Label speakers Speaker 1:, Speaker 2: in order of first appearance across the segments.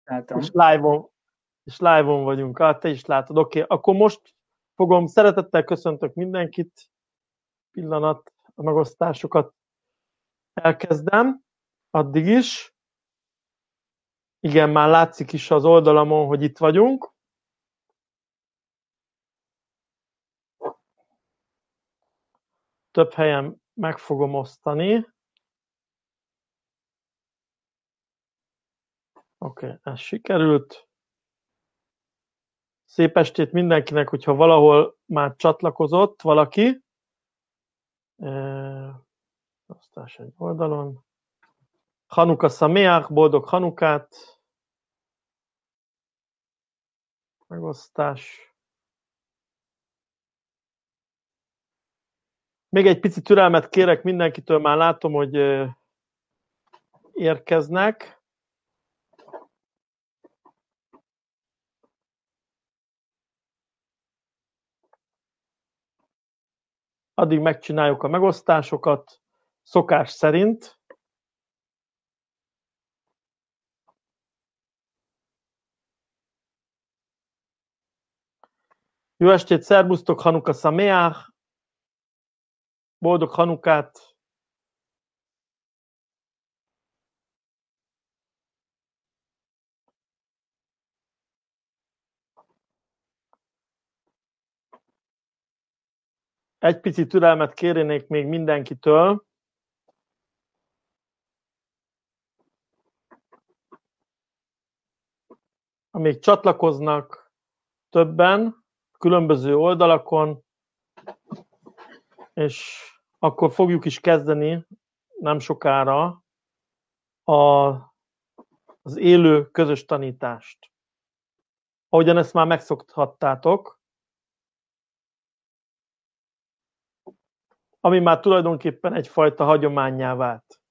Speaker 1: Látom.
Speaker 2: És live-on vagyunk. Te is látod. Oké, akkor most szeretettel köszöntök mindenkit. Pillanat, a megosztásokat elkezdem. Addig is. Igen, már látszik is az oldalamon, hogy itt vagyunk. Több helyen meg fogom osztani. Oké, ez sikerült. Szép estét mindenkinek, hogyha valahol már csatlakozott valaki. Osztás egy oldalon. Hanuka Sameach, boldog Hanukát. Megosztás. Még egy pici türelmet kérek mindenkitől, már látom, hogy érkeznek. Addig megcsináljuk a megosztásokat, szokás szerint. Jó estét, szerbusztok, Hanuka Sameach, boldog Hanukát. Egy pici türelmet kérnék még mindenkitől. Amíg csatlakoznak többen, különböző oldalakon, és akkor fogjuk is kezdeni nem sokára az élő közös tanítást. Ahogyan ezt már megszokhattátok, ami már tulajdonképpen egyfajta hagyománnyá vált.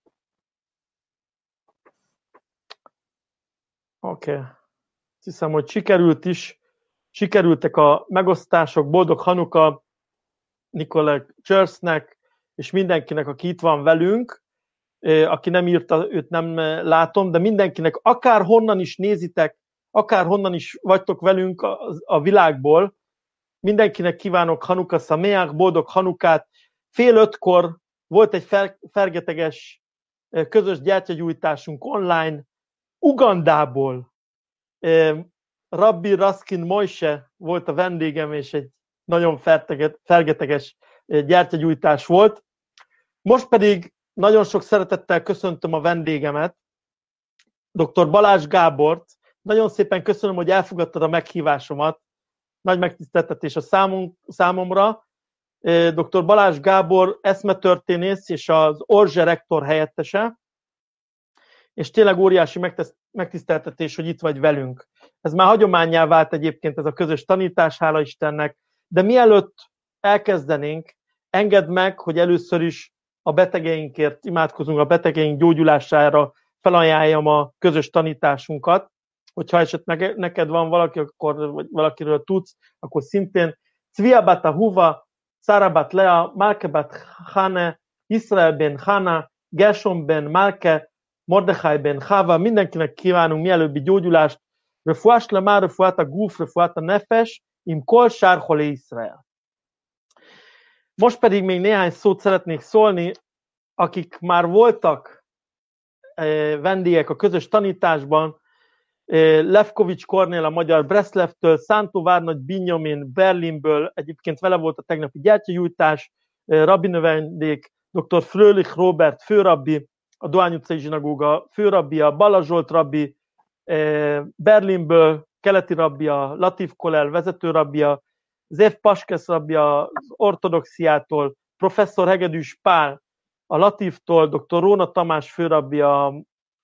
Speaker 2: Oké. Azt hiszem, hogy sikerültek a megosztások. Boldog Hanuka Nikolaj Csörsznek, és mindenkinek, aki itt van velünk. Aki nem írta, őt nem látom, de mindenkinek, akár honnan is nézitek, akár honnan is vagytok velünk a világból, mindenkinek kívánok Hanuka Sameach, boldog Hanukát. 4:30 volt egy fergeteges közös gyertyagyújtásunk online, Ugandából. Rabbi Raskin Moshe volt a vendégem, és egy nagyon fergeteges gyertyagyújtás volt. Most pedig nagyon sok szeretettel köszöntöm a vendégemet, dr. Balázs Gábort. Nagyon szépen köszönöm, hogy elfogadtad a meghívásomat. Nagy megtiszteltetés a számomra. Dr. Balázs Gábor eszmetörténész és az Orzse rektor helyettese, és tényleg óriási megtiszteltetés, hogy itt vagy velünk. Ez már hagyománnyá vált egyébként ez a közös tanítás, hála Istennek, de mielőtt elkezdenénk, engedd meg, hogy először is a betegeinkért imádkozunk, a betegeink gyógyulására felajánljam a közös tanításunkat. Hogyha esetleg neked van valaki, vagy valakiről tudsz, akkor szintén Cviabat Ahuva, Szarabat Lea, Malkebat Hane, Israel ben Hana, Gershom ben Malke, Mordechai ben Hava, mindenkinek kívánunk mielőbbi gyógyulást, Refuás Lemá, Refuát a Guf, Refuát a Nefes, Im Kol Sár Holé Israel. Most pedig még néhány szót szeretnék szólni, akik már voltak vendégek a közös tanításban, Lefkovics Kornél a magyar Breslevtől, Szántó Várnagy Binyamin Berlinből, egyébként vele volt a tegnapi gyertyagyújtás, rabbi növendék, dr. Fröhlich Robert főrabbi, a Dohány utcai zsinagóga főrabbia, Balla Zsolt rabbi Berlinből, keleti rabbia, Latif Kolel vezetőrabbia, Zev Paskesz rabbia az ortodoxiától, professzor Hegedűs Pál a Latiftól, dr. Róna Tamás főrabbia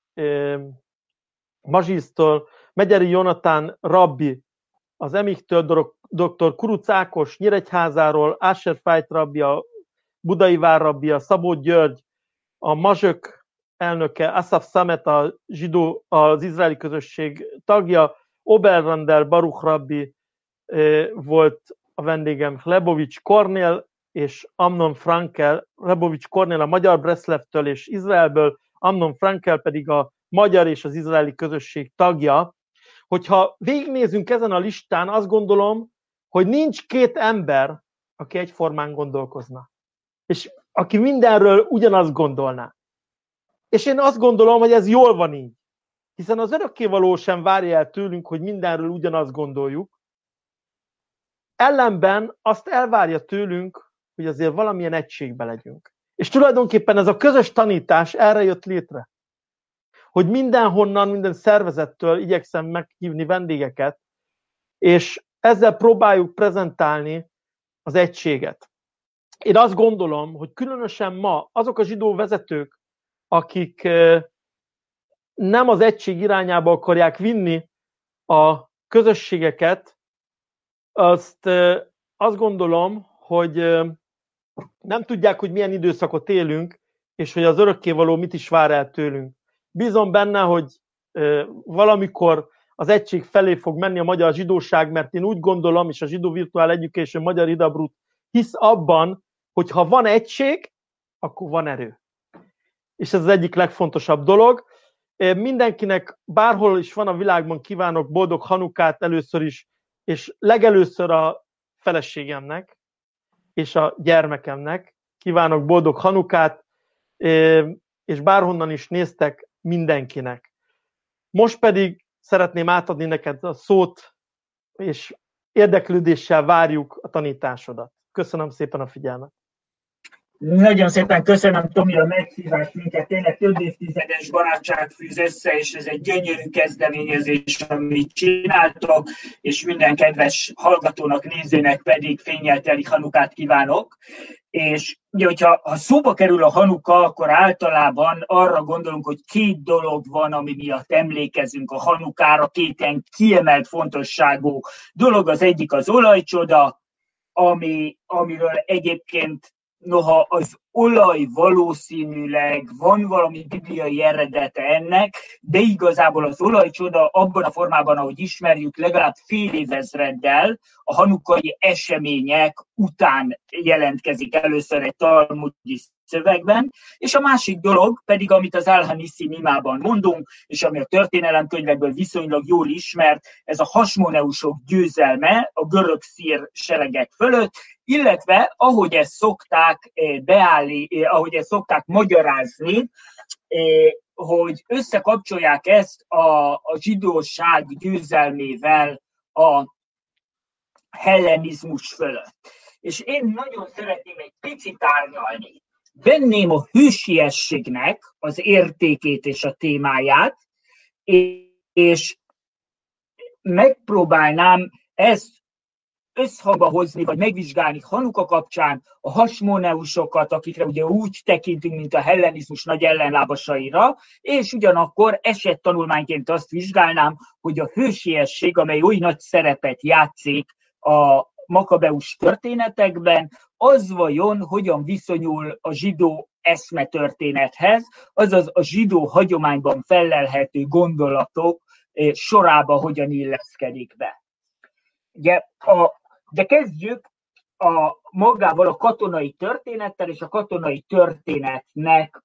Speaker 2: Mazsisztól, Megyeri Jonatán rabbi az Emiktől, dr. Kuruc Ákos Nyíregyházáról, Asher Fajt rabbia, Budai Vár rabbia, Szabó György, a Mazsök elnöke, Asaf Samet az izraeli közösség tagja, Oberrandel Baruch rabbi volt a vendégem, Lebovics Kornél és Amnon Frankel, Lebovics Kornél a magyar Breslevtől és Izraelből, Amnon Frankel pedig a magyar és az izraeli közösség tagja. Hogyha végignézünk ezen a listán, azt gondolom, hogy nincs két ember, aki egyformán gondolkozna. És aki mindenről ugyanazt gondolná. És én azt gondolom, hogy ez jól van így. Hiszen az örökkévaló sem várja el tőlünk, hogy mindenről ugyanazt gondoljuk. Ellenben azt elvárja tőlünk, hogy azért valamilyen egységben legyünk. És tulajdonképpen ez a közös tanítás erre jött létre. Hogy mindenhonnan, minden szervezettől igyekszem meghívni vendégeket, és ezzel próbáljuk prezentálni az egységet. Én azt gondolom, hogy különösen ma azok a zsidó vezetők, akik nem az egység irányába akarják vinni a közösségeket, azt gondolom, hogy nem tudják, hogy milyen időszakot élünk, és hogy az örökkévaló mit is vár el tőlünk. Bízom benne, hogy valamikor az egység felé fog menni a magyar zsidóság, mert én úgy gondolom, és a Zsidó Virtual Education Magyar Hidabrut hisz abban, hogy ha van egység, akkor van erő. És ez az egyik legfontosabb dolog. Mindenkinek bárhol is van a világban kívánok boldog Hanukát először is, és legelőször a feleségemnek és a gyermekemnek kívánok boldog Hanukát, és bárhonnan is néztek, mindenkinek. Most pedig szeretném átadni neked a szót, és érdeklődéssel várjuk a tanításodat. Köszönöm szépen a figyelmet.
Speaker 1: Nagyon szépen köszönöm, Tomi, a meghívást, minket tényleg több évtizedes barátság fűz össze, és ez egy gyönyörű kezdeményezés, amit csináltok, és minden kedves hallgatónak, nézőnek pedig fénnyel teli Hanukát kívánok. És ugye, hogyha szóba kerül a Hanuka, akkor általában arra gondolunk, hogy két dolog van, ami miatt emlékezünk a Hanukára, két kiemelt fontosságú dolog. Az egyik az olajcsoda, amiről egyébként noha az olaj valószínűleg van valami bibliai eredete ennek, de igazából az olajcsoda abban a formában, ahogy ismerjük, legalább fél évezreddel a hanukai események után jelentkezik először egy talmudi szövegben, és a másik dolog pedig, amit az Al-Haniszi imában mondunk, és ami a történelemkönyvekből viszonylag jól ismert, ez a hasmoneusok győzelme a görög-szír seregek fölött, illetve ahogy ezt szokták magyarázni, hogy összekapcsolják ezt a zsidóság győzelmével a hellenizmus fölött. És én nagyon szeretném egy picit árnyalni. Venném a hősiességnek az értékét és a témáját, és megpróbálnám ezt összhangba hozni, vagy megvizsgálni Hanuka kapcsán a hasmoneusokat, akikre ugye úgy tekintünk, mint a hellenizmus nagy ellenlábasaira, és ugyanakkor esettanulmányként azt vizsgálnám, hogy a hősiesség, amely oly nagy szerepet játszik a makabeus történetekben, az vajon hogyan viszonyul a zsidó eszmetörténethez, azaz a zsidó hagyományban fellelhető gondolatok sorába hogyan illeszkedik be. Ugye, de kezdjük magával a katonai történettel, és a katonai történetnek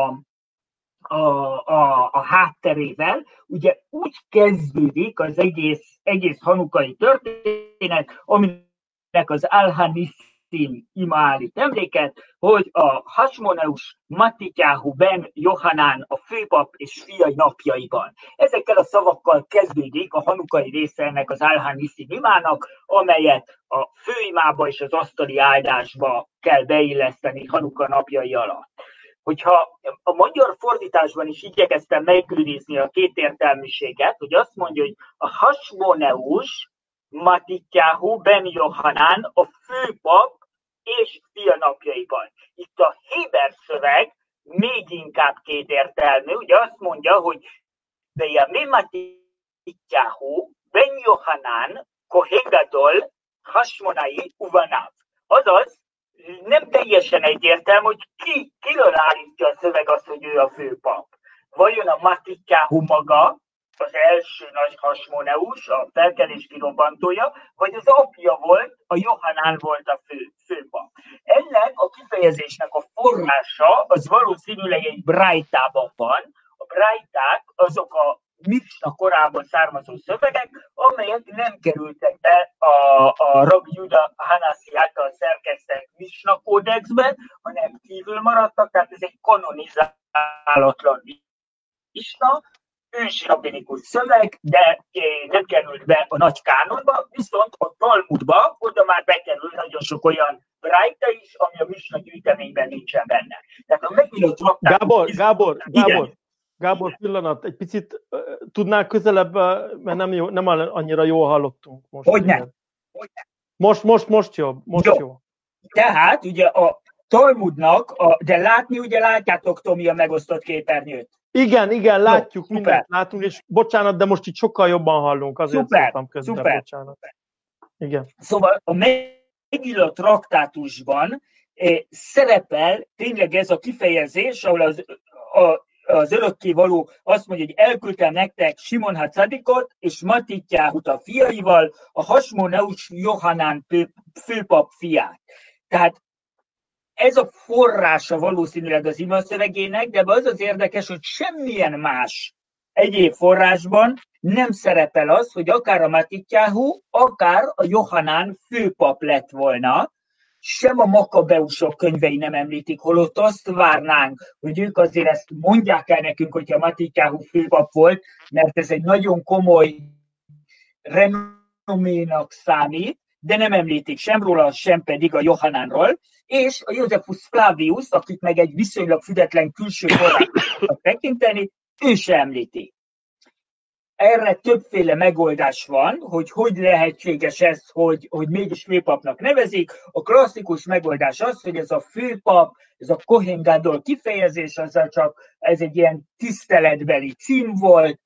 Speaker 1: a hátterével. Ugye úgy kezdődik az egész hanukai történet, aminek az Al-Haniszi ima állít emléket, hogy a Hasmoneus Matityahu ben Johanán a főpap és fiai napjaiban. Ezekkel a szavakkal kezdődik a hanukai része ennek az Al-Haniszi imának, amelyet a főimába és az asztali áldásba kell beilleszteni Hanuka napjai alatt. Hogyha a magyar fordításban is igyekeztem megőrizni a kétértelműséget, hogy azt mondja, hogy a Hasmoneus Matityahu ben Johanán a főpap és fia napjaiban. Itt a héber szöveg még inkább kétértelmű, ugye azt mondja, hogy Bejamé Matityahu ben Johanán Kohen Gadol Hasmonai Uvanav. Azaz, nem teljesen egyértelmű, hogy kiről állítja a szöveg azt, hogy ő a főpap. Vajon a Matityahu maga, az első nagy Hasmoneus, a felkelés kirobbantója, vagy az apja volt, a Johanán volt a főpap. Ennek a kifejezésnek a forrása az valószínűleg egy brájtában van, a brájták azok a Misna korában származó szövegek, amelyek nem kerültek be a Rabbi Juda Hanassi által szerkesztett Misna kódexbe, hanem kívül maradtak, tehát ez egy kanonizálatlan Misna, ősi rabbinikus szöveg, de nem került be a nagy kánonba, viszont a Talmudba oda már bekerül nagyon sok olyan brájta is, ami a Misna gyűjteményben nincsen benne. Tehát a megíró traktátus...
Speaker 2: Gábor, pillanat, egy picit tudnál közelebb, mert nem annyira jól hallottunk most.
Speaker 1: Hogyne?
Speaker 2: Most jó.
Speaker 1: Tehát ugye a Talmudnak, de látni ugye látjátok, Tomi, a megosztott képernyőt?
Speaker 2: Igen, látjuk, mindent látunk, és bocsánat, de most itt sokkal jobban hallunk, azért szóltam közben, bocsánat. Igen.
Speaker 1: Szóval a Megilla traktátusban szerepel tényleg ez a kifejezés, ahol az örökkévaló azt mondja, hogy elküldtem nektek Simon HaCadikot és Matitjáhut a fiaival, a Hasmoneus Johanán főpap fiát. Tehát ez a forrása valószínűleg az ima szövegének, de az az érdekes, hogy semmilyen más egyéb forrásban nem szerepel az, hogy akár a Matitjáhu, akár a Johanán főpap lett volna, sem a Makabeusok könyvei nem említik, holott azt várnánk, hogy ők azért ezt mondják el nekünk, hogyha Matitjáhu főpap volt, mert ez egy nagyon komoly renoménak számít, de nem említik sem róla, sem pedig a Johanánról, és a Josephus Flavius, akit meg egy viszonylag független külső forrásnak tekinteni, ő sem említi. Erre többféle megoldás van, hogy lehetséges ez, hogy mégis főpapnak nevezik. A klasszikus megoldás az, hogy ez a főpap, ez a Kohen Gadol kifejezés, azzal csak ez egy ilyen tiszteletbeli cím volt,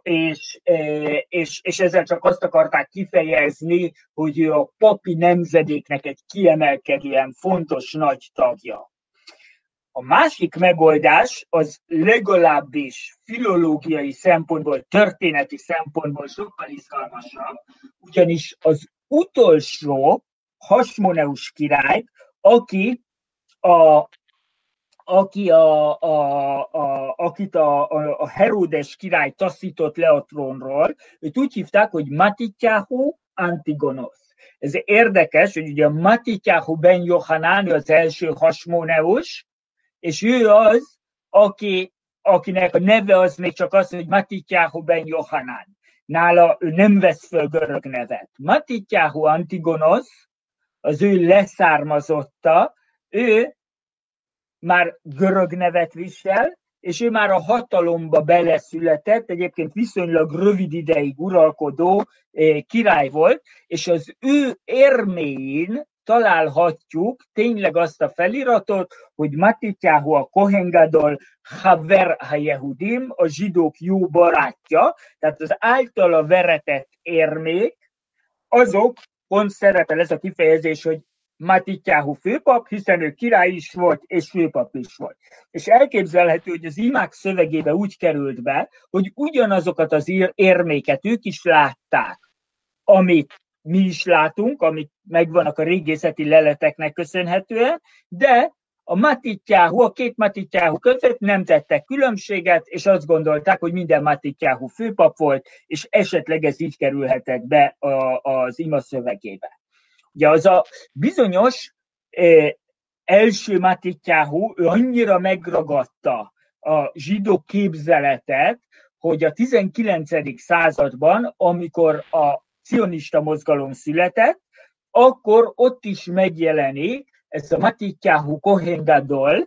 Speaker 1: és ezzel csak azt akarták kifejezni, hogy ő a papi nemzedéknek egy kiemelkedően fontos nagy tagja. A másik megoldás az legalábbis filológiai szempontból, történeti szempontból sokkal izgalmasabb, ugyanis az utolsó Hasmoneus király, akit a Heródes király taszított le a trónról, őt úgy hívták, hogy Matitjáhu Antigonosz. Ez érdekes, hogy ugye Matitjáhu ben Johanán az első Hasmoneus, és ő az, akinek a neve az még csak az, hogy Matitjáhu ben Johanán. Nála ő nem vesz föl görög nevet. Matitjáhu Antigonosz, az ő leszármazotta, ő már görög nevet visel, és ő már a hatalomba beleszületett, egyébként viszonylag rövid ideig uralkodó király volt, és az ő érméjén találhatjuk tényleg azt a feliratot, hogy Matitjáhu a Kohen Gadol Haver HaYehudim, a zsidók jó barátja, tehát az általa veretett érmék, azok, pont szerepel ez a kifejezés, hogy Matitjáhu főpap, hiszen ő király is volt, és főpap is volt. És elképzelhető, hogy az imák szövegébe úgy került be, hogy ugyanazokat az érméket ők is látták, amit mi is látunk, amik megvannak a régészeti leleteknek köszönhetően, de a két Matitjáhu között nem tettek különbséget, és azt gondolták, hogy minden Matitjáhu főpap volt, és esetleg ez így kerülhetett be az ima szövegébe. Ugye az a bizonyos első Matitjáhu, ő annyira megragadta a zsidó képzeletet, hogy a 19. században, amikor a cionista mozgalom született, akkor ott is megjelenik ez a Matitjáhu Kohen Gadol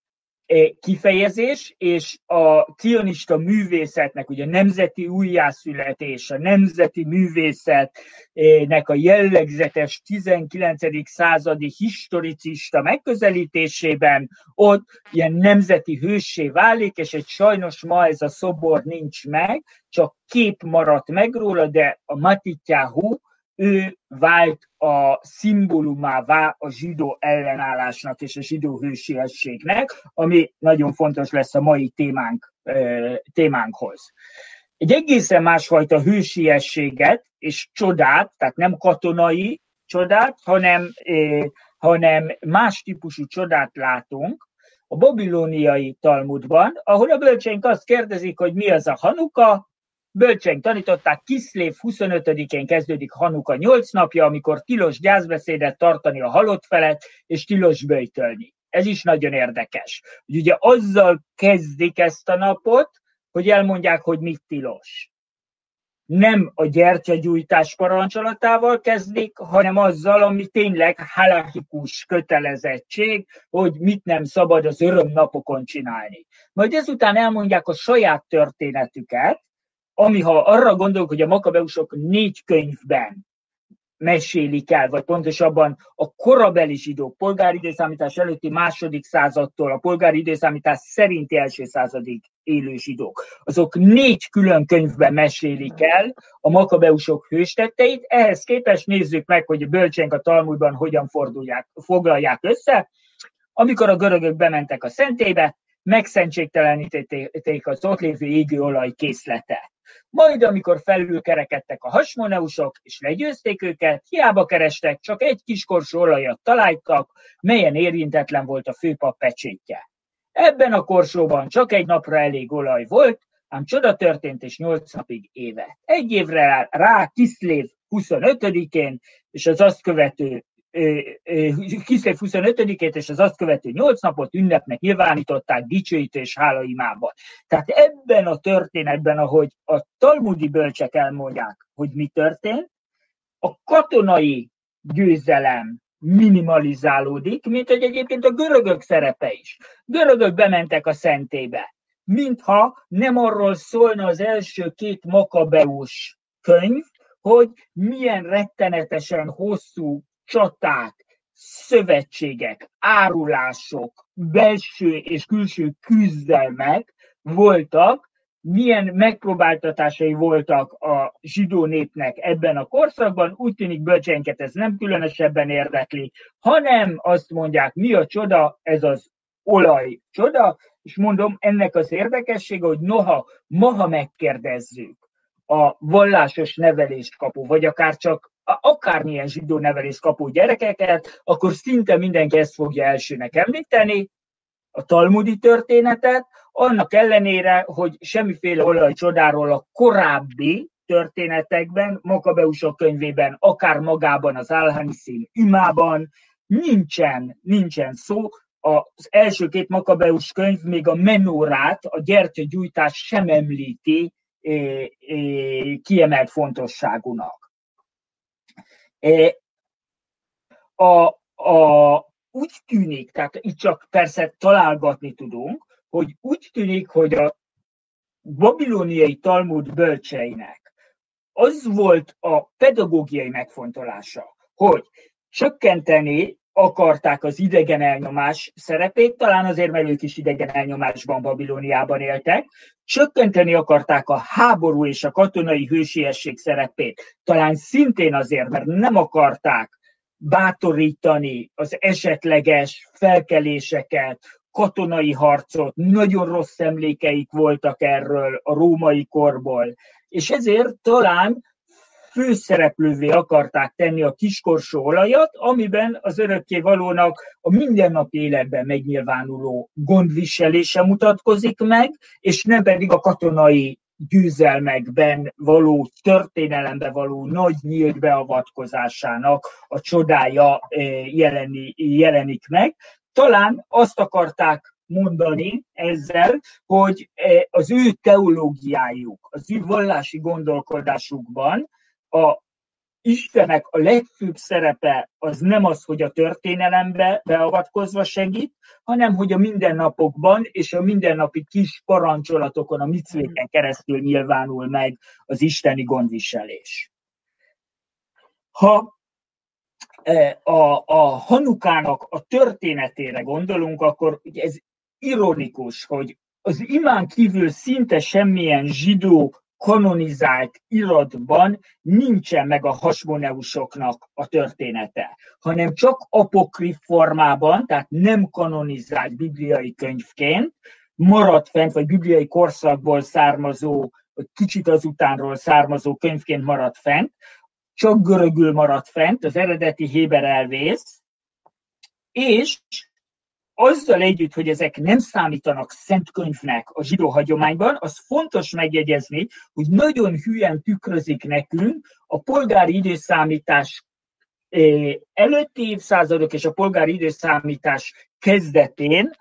Speaker 1: kifejezés, és a cionista művészetnek, ugye a nemzeti újjászületés, a nemzeti művészetnek a jellegzetes 19. századi historicista megközelítésében ott ilyen nemzeti hőssé válik, és egy sajnos ma ez a szobor nincs meg, csak kép maradt meg róla, de a Matitjáhu, ő vált a szimbólumává a zsidó ellenállásnak és a zsidó hősiességnek, ami nagyon fontos lesz a mai témánkhoz. Egy egészen másfajta hősiességet és csodát, tehát nem katonai csodát, hanem más típusú csodát látunk a babilóniai Talmudban, ahol a bölcseink azt kérdezik, hogy mi az a Hanuka. Bölcseink tanították, Kiszlév 25-én kezdődik Hanuka 8 napja, amikor tilos gyászbeszédet tartani a halott felett, és tilos böjtölni. Ez is nagyon érdekes. Ugye azzal kezdik ezt a napot, hogy elmondják, hogy mit tilos. Nem a gyertyagyújtás parancsolatával kezdik, hanem azzal, ami tényleg halachikus kötelezettség, hogy mit nem szabad az örömnapokon csinálni. Majd ezután elmondják a saját történetüket, ami ha arra gondolunk, hogy a Makabeusok 4 könyvben mesélik el, vagy pontosabban a korabeli zsidók polgári időszámítás előtti 2. századtól a polgári időszámítás szerinti 1. századig élő zsidók. Azok 4 külön könyvben mesélik el a Makabeusok hőstetteit, ehhez képest nézzük meg, hogy a bölcseink a Talmudban hogyan foglalják össze. Amikor a görögök bementek a szentélybe, megszentségtelenítették az ott lévő égőolaj készletet. Majd, amikor felülkerekedtek a hasmoneusok, és legyőzték őket, hiába kerestek, csak egy kis korsó olajat találtak, melyen érintetlen volt a főpap pecsétje. Ebben a korsóban csak egy napra elég olaj volt, ám csoda történt, és 8 napig évett. Egy évre rá Kiszlév 25-én, és az azt követő Kiszlév 25-ét és az azt követő 8 napot ünnepnek nyilvánították dicsőítő és hálaimában. Tehát ebben a történetben, ahogy a talmudi bölcsek elmondják, hogy mi történt, a katonai győzelem minimalizálódik, mint hogy egyébként a görögök szerepe is. Görögök bementek a szentélybe, mintha nem arról szólna az első 2 Makabeus könyv, hogy milyen rettenetesen hosszú csaták, szövetségek, árulások, belső és külső küzdelmek voltak, milyen megpróbáltatásai voltak a zsidó népnek ebben a korszakban. Úgy tűnik bölcseinket ez nem különösebben érdekli, hanem azt mondják, mi a csoda, ez az olaj csoda, és mondom, ennek az érdekessége, hogy noha maha megkérdezzük a vallásos nevelést kapó, vagy akár csak akármilyen zsidó nevelést kapó gyerekeket, akkor szinte mindenki ezt fogja elsőnek említeni, a talmudi történetet, annak ellenére, hogy semmiféle olajcsodáról a korábbi történetekben, Makabeusok könyvében, akár magában az Al-Haniszin imában nincsen szó. Az első 2 Makabeus könyv még a menórát, a gyertyagyújtást sem említi kiemelt fontosságúnak. Úgy tűnik, tehát itt csak persze találgatni tudunk, hogy úgy tűnik, hogy a babilóniai Talmud bölcseinek az volt a pedagógiai megfontolása, hogy csökkenteni akarták az idegen elnyomás szerepét, talán azért, mert ők is idegen elnyomásban Babilóniában éltek, csökkenteni akarták a háború és a katonai hősiesség szerepét, talán szintén azért, mert nem akarták bátorítani az esetleges felkeléseket, katonai harcot, nagyon rossz emlékeik voltak erről a római korból, és ezért talán főszereplővé akarták tenni a kiskorsó olajat, amiben az örökkévalónak a mindennapi életben megnyilvánuló gondviselése mutatkozik meg, és nem pedig a katonai győzelmekben való, történelemben való nagy nyílt beavatkozásának a csodája jelenik meg. Talán azt akarták mondani ezzel, hogy az ő teológiájuk, az ő vallási gondolkodásukban a Istennek a legfőbb szerepe az nem az, hogy a történelembe beavatkozva segít, hanem hogy a mindennapokban és a mindennapi kis parancsolatokon, a micvéken keresztül nyilvánul meg az isteni gondviselés. Ha a Hanukának a történetére gondolunk, akkor ez ironikus, hogy az imán kívül szinte semmilyen zsidó kanonizált iratban nincsen meg a hasmoneusoknak a története, hanem csak apokrif formában, tehát nem kanonizált bibliai könyvként maradt fent, vagy bibliai korszakból származó, vagy kicsit azutánról származó könyvként maradt fent, csak görögül maradt fent, az eredeti héber elvész, és azzal együtt, hogy ezek nem számítanak szent könyvnek a zsidó hagyományban, az fontos megjegyezni, hogy nagyon hülyen tükrözik nekünk a polgári időszámítás előtti évszázadok és a polgári időszámítás kezdetén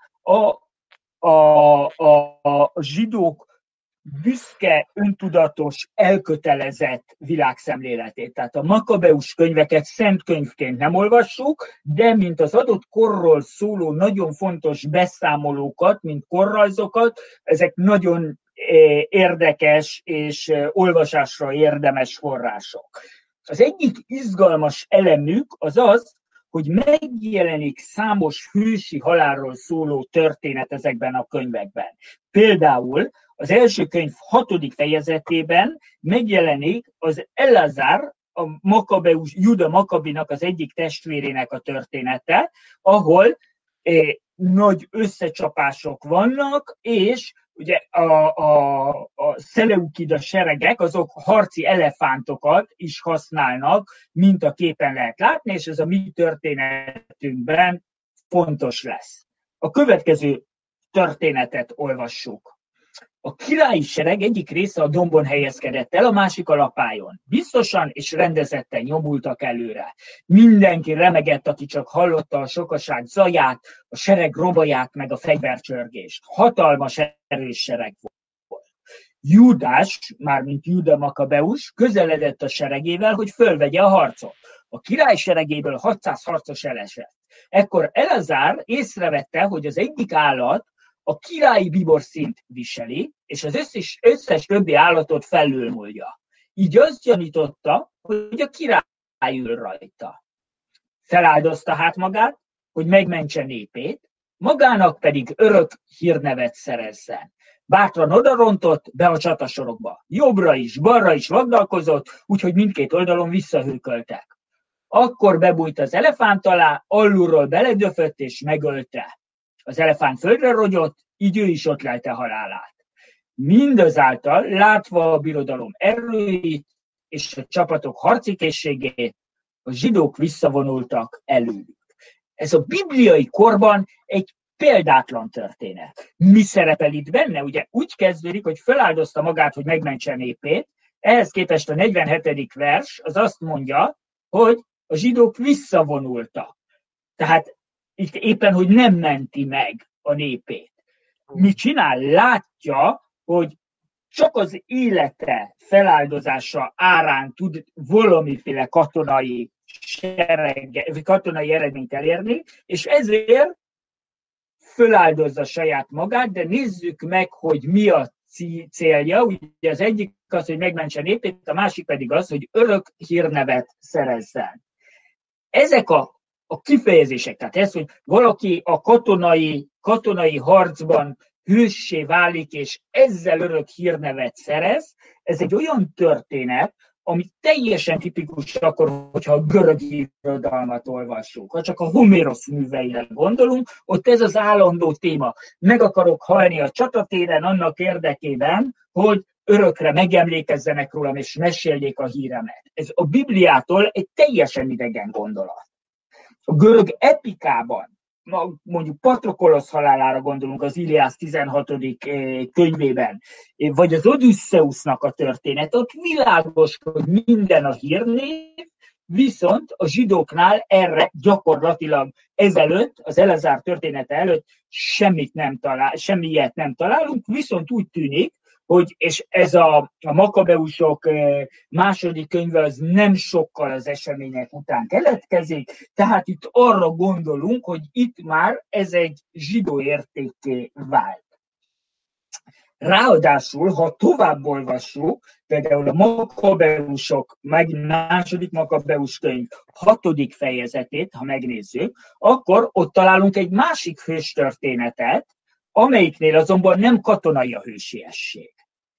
Speaker 1: a zsidók büszke, öntudatos, elkötelezett világszemléletét. Tehát a Makabeus könyveket szent könyvként nem olvassuk, de mint az adott korról szóló nagyon fontos beszámolókat, mint korrajzokat, ezek nagyon érdekes és olvasásra érdemes források. Az egyik izgalmas elemük az az, hogy megjelenik számos hősi halálról szóló történet ezekben a könyvekben. Például az első könyv 6. fejezetében megjelenik az Elazár, a Makabeus, Juda Makabinak az egyik testvérének a története, ahol nagy összecsapások vannak, és ugye a szeleukida seregek, azok harci elefántokat is használnak, mint a képen lehet látni, és ez a mi történetünkben fontos lesz. A következő történetet olvassuk. A királyi sereg egyik része a dombon helyezkedett el, a másik a lapályon. Biztosan és rendezetten nyomultak előre. Mindenki remegett, aki csak hallotta a sokaság zaját, a sereg robaját, meg a fegyvercsörgést. Hatalmas erős sereg volt. Júdás, mármint Juda Makabeus, közeledett a seregével, hogy fölvegye a harcot. A király seregéből 600 harcos elesett. Ekkor Elazár észrevette, hogy az egyik állat a királyi biborszínt viseli, és az összes többi állatot felülmúlja. Így azt gyanította, hogy a király ül rajta. Feláldozta hát magát, hogy megmentse népét, magának pedig örök hírnevet szerezzen. Bátran odarontott be a csatasorokba. Jobbra is, balra is vagdalkozott, úgyhogy mindkét oldalon visszahőköltek. Akkor bebújt az elefánt alá, alulról beledöfött és megölte. Az elefánt földre rogyott, így ő is ott lelte halálát. Mindazáltal, látva a birodalom erőit és a csapatok harci készségét, a zsidók visszavonultak előlük. Ez a bibliai korban egy példátlan történet. Mi szerepel itt benne? Ugye úgy kezdődik, hogy feláldozta magát, hogy megmentse népét, ehhez képest a 47. vers az azt mondja, hogy a zsidók visszavonultak. Tehát itt éppen, hogy nem menti meg a népét. Mit csinál? Látja, hogy csak az élete feláldozása árán tud valamiféle katonai eredményt elérni, és ezért feláldozza saját magát, de nézzük meg, hogy mi a célja. Ugye az egyik az, hogy megmentse népét, a másik pedig az, hogy örök hírnevet szerezzen. Ezek a kifejezések, tehát ez, hogy valaki a katonai harcban hőssé válik, és ezzel örök hírnevet szerez, ez egy olyan történet, ami teljesen tipikus akkor, hogyha a görög irodalmat olvassuk. Ha csak a Homérosz műveire gondolunk, ott ez az állandó téma. Meg akarok halni a csatatéren annak érdekében, hogy örökre megemlékezzenek rólam, és meséljék a híremet. Ez a Bibliától egy teljesen idegen gondolat. A görög epikában, mondjuk Patrokolosz halálára gondolunk az Iliász 16. könyvében, vagy az Odüsszeusznak a történet, ott világos, hogy minden a hírnév, viszont a zsidóknál erre gyakorlatilag ezelőtt, az Elazár története előtt semmilyet nem találunk, viszont úgy tűnik, hogy, és ez a Makabeusok második könyve az nem sokkal az események után keletkezik, tehát itt arra gondolunk, hogy itt már ez egy zsidó értékké vált. Ráadásul, ha tovább olvassuk, például a Makabeusok, második Makabeus könyv 6. fejezetét, ha megnézzük, akkor ott találunk egy másik hőstörténetet, amelyiknél azonban nem katonai a hősiesség.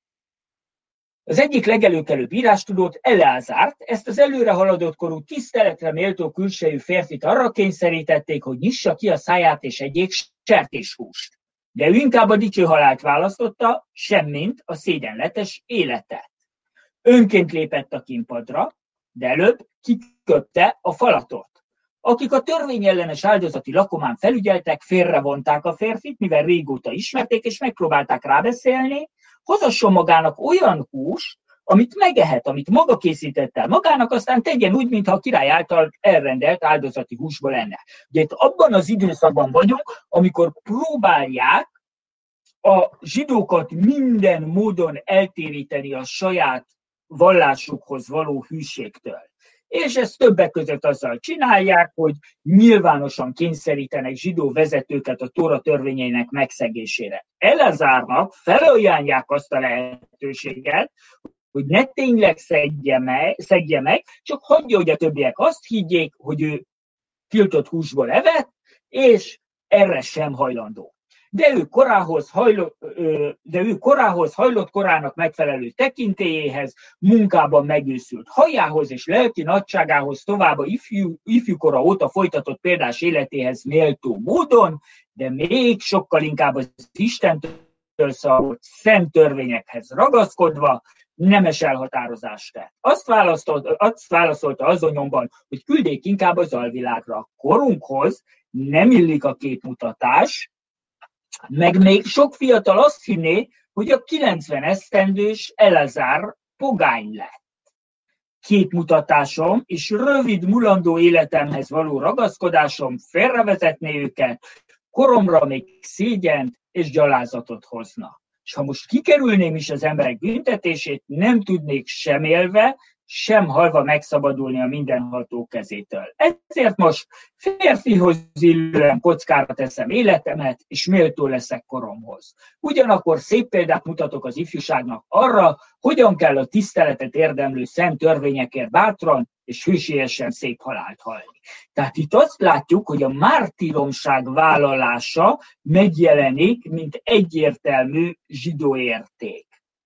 Speaker 1: Az egyik legelőkelőbb írástudót, Eleazárt, ezt az előre haladott korú, tiszteletre méltó külsejű férfit arra kényszerítették, hogy nyissa ki a száját és egyék sertéshúst. De ő inkább a dicső halált választotta, semmint a szégyenletes életet. Önként lépett a kínpadra, de előbb kiköpte a falatot. akik a törvényellenes áldozati lakomán felügyeltek, félrevonták a férfit, mivel régóta ismerték, és megpróbálták rábeszélni, hozasson magának olyan húst, amit megehet, amit maga készített el magának, aztán tegyen úgy, mintha a király által elrendelt áldozati húsból lenne. Ugye itt abban az időszakban vagyunk, amikor próbálják a zsidókat minden módon eltéríteni a saját vallásukhoz való hűségtől. És ezt többek között azzal csinálják, hogy nyilvánosan kényszerítenek zsidó vezetőket a Tóra törvényeinek megszegésére. Elazárnak felajánlják azt a lehetőséget, hogy ne tényleg szegje meg, csak hagyja, hogy a többiek azt higgyék, hogy ő tiltott húsból evett, és erre sem hajlandó. De ő korához hajlott korának megfelelő tekintélyéhez, munkában megőszült hajához és lelki nagyságához, tovább ifjúkora óta folytatott példás életéhez méltó módon, de még sokkal inkább az Istentől szabott szent törvényekhez ragaszkodva, nemes elhatározást tett. Azt válaszolta azonnyomban, hogy küldjék inkább az alvilágra. Korunkhoz nem illik a képmutatás, meg még sok fiatal azt hinné, hogy a 90 esztendős Elazár pogány lett. Képmutatásom és rövid mulandó életemhez való ragaszkodásom félrevezetné őket, koromra még szégyent és gyalázatot hozna. És ha most kikerülném is az emberek büntetését, nem tudnék sem élve, sem halva megszabadulni a mindenható kezétől. Ezért most férfihoz illően kockára teszem életemet, és méltó leszek koromhoz. Ugyanakkor szép példát mutatok az ifjúságnak arra, hogyan kell a tiszteletet érdemlő szent törvényekért bátran és hősiesen szép halált halni. Tehát itt azt látjuk, hogy a mártíromság vállalása megjelenik, mint egyértelmű zsidó érték.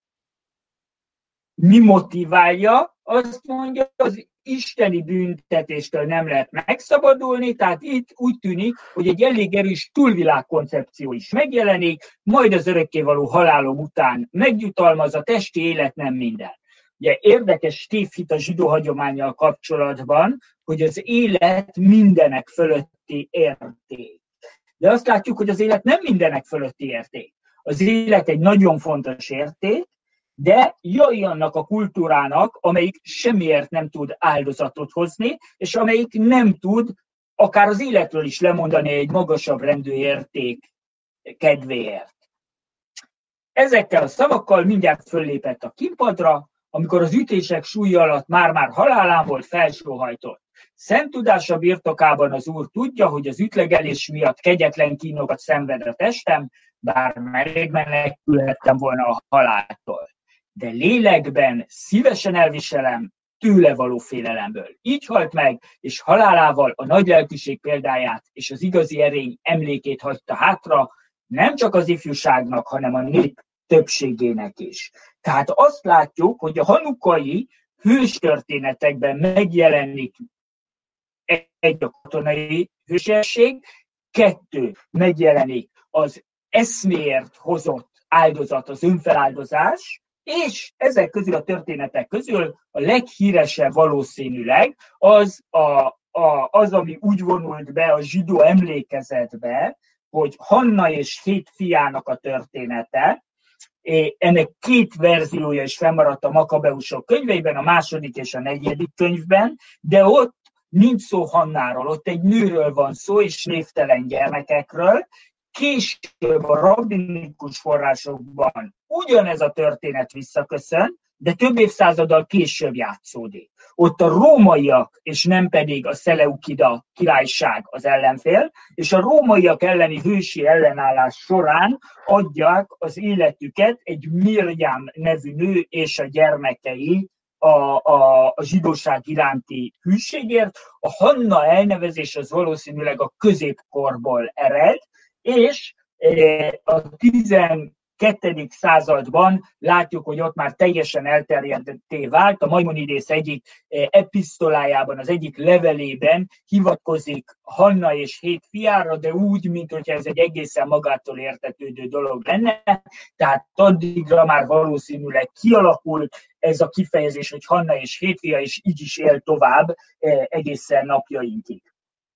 Speaker 1: Mi motiválja? Azt mondja, az isteni büntetéstől nem lehet megszabadulni, tehát itt úgy tűnik, hogy egy elég erős túlvilágkoncepció is megjelenik, majd az örökkévaló halálom után megjutalmaz, a testi élet nem minden. Ugye érdekes tévhit a zsidó hagyománnyal kapcsolatban, hogy az élet mindenek fölötti érték. De azt látjuk, hogy az élet nem mindenek fölötti érték. Az élet egy nagyon fontos érték, de jaj annak a kultúrának, amelyik semmiért nem tud áldozatot hozni, és amelyik nem tud akár az életről is lemondani egy magasabb rendű érték kedvéért. Ezekkel a szavakkal mindjárt föllépett a kínpadra, amikor az ütések súlya alatt már-már halálán volt, felsóhajtott. Szent tudása birtokában az Úr tudja, hogy az ütlegelés miatt kegyetlen kínokat szenved a testem, bár megmenekülhettem volna a haláltól. De lélekben szívesen elviselem tőle való félelemből. Így halt meg, és halálával a nagy lelkűség példáját és az igazi erény emlékét hagyta hátra, nem csak az ifjúságnak, hanem a nép többségének is. Tehát azt látjuk, hogy a hanukai hőstörténetekben megjelenik egy a katonai hősiesség, 2 megjelenik az eszméért hozott áldozat, az önfeláldozás, és ezek közül a történetek közül a leghíresebb valószínűleg az, ami úgy vonult be a zsidó emlékezetbe, hogy Hanna és 7 fiának a története. Ennek 2 verziója is fennmaradt a Makabeusok könyveiben, a 2. és a 4. könyvben, de ott nincs szó Hannáról, ott egy nőről van szó, és névtelen gyermekekről. Később a rabbinikus forrásokban ugyanez a történet visszaköszön, de több évszázaddal később játszódik. Ott a rómaiak, és nem pedig a Szeleukida királyság az ellenfél, és a rómaiak elleni hősi ellenállás során adják az életüket egy Mirjam nevű nő és a gyermekei a zsidóság iránti hűségért. A Hanna elnevezés az valószínűleg a középkorból ered, és a 12. században látjuk, hogy ott már teljesen elterjedté vált. A Maimonidész egyik episztolájában, az egyik levelében hivatkozik Hanna és 7 fiára, de úgy, mintha ez egy egészen magától értetődő dolog lenne. Tehát addigra már valószínűleg kialakult ez a kifejezés, hogy Hanna és 7 fia, és így is él tovább egészen napjainkig.